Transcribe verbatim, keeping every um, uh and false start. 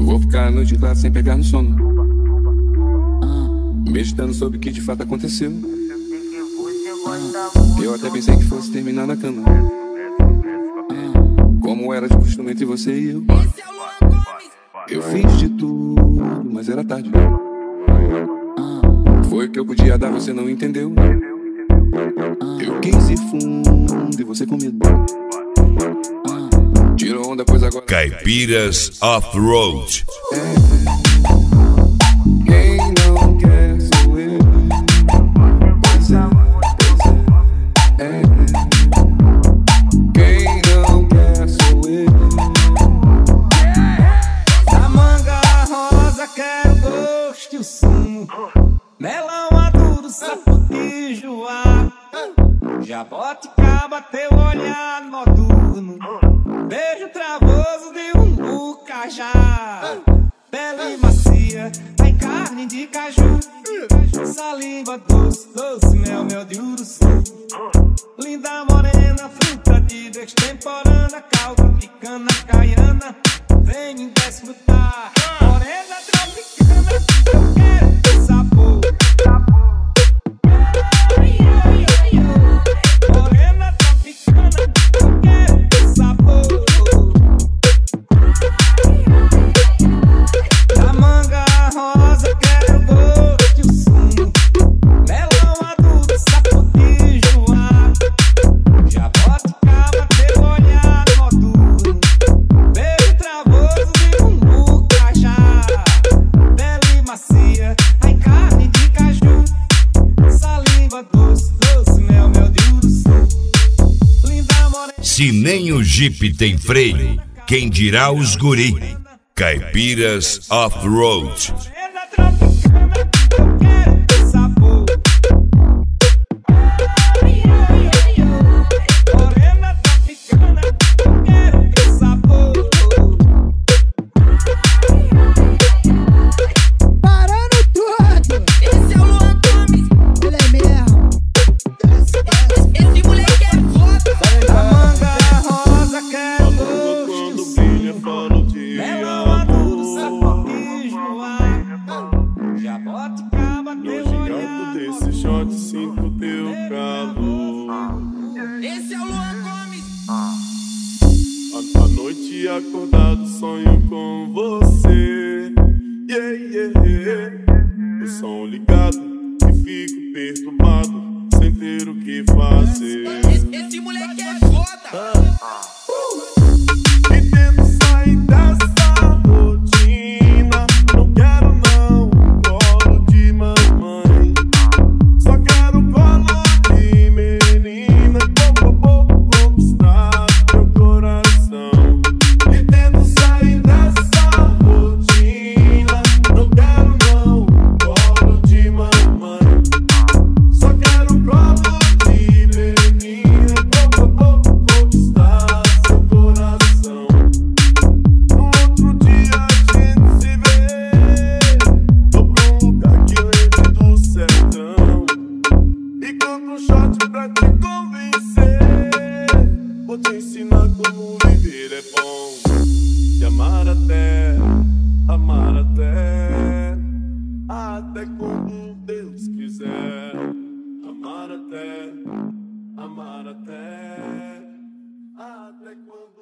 Vou ficar a noite clara sem pegar no sono, meditando sobre o que de fato aconteceu. Eu até pensei que fosse terminar na cama, como era de costume entre você e eu. Eu fiz de tudo, mas era tarde. Foi o que eu podia dar, você não entendeu. Eu quis ir fundo e você com medo. Tirou onda, pois agora Caipiras Off-Road. Quem não quer sou eu. Pois é, pois é, é. Quem não quer sou eu. Da manga rosa quero gosto e o sumo, melão maduro, sapotijoá, jaboticaba, teu olhar noturno, beijo travoso de um bucajá, pele macia, ai carne de caju, saliva doce, doce mel, mel de uruçu, linda morena, fruta de extemporânea, calda picana, caiana, vem desfrutar, morena tropicana, eu quero teu sabor. Morena tropicana, eu quero teu sabor. Da manga rosa quero gosto e o sumo, melão maduro, sapotijoá, jaboticaba, teu olhar noturno, beijo travoso de um bucajá, pele macia, ai carne de caju, saliva doce, doce mel, mel de uruçu, linda morena. Se nem o Jeep tem freio, quem dirá os guri? Caipiras Off-Road. Morena tropicana, eu quero teu sabor. Morena tropicana, eu quero teu sabor. Parando tudo! Esse é o Luan Gomes, Ele é mesmo! esse moleque é foda. Da manga rosa quero gosto e o sumo, melão maduro, sapotijoá, jaboticaba, teu olhar Desse shot sinto teu calor. Esse é o Luan Gomes. À noite acordado sonho com você. Yeah, yeah, yeah. O som ligado e fico perturbado sem ter o que fazer. Esse, esse moleque é foda. E tento sair dessa rotina. Não quero não um colo de mamãe. Só quero colo de menina. Pouco a pouco conquistar meu coração. E tento sair dessa rotina. Não quero não um colo de mamãe. Só quero colo de menina. Pouco a pouco conquistar seu coração. No outro dia a gente se vê. Vou pra um lugar que lembre do sertão. E compro um shot pra te convencer. Vou te ensinar como viver é bom. E amar até, amar até, até quando Deus quiser. Amar até, amar até, até quando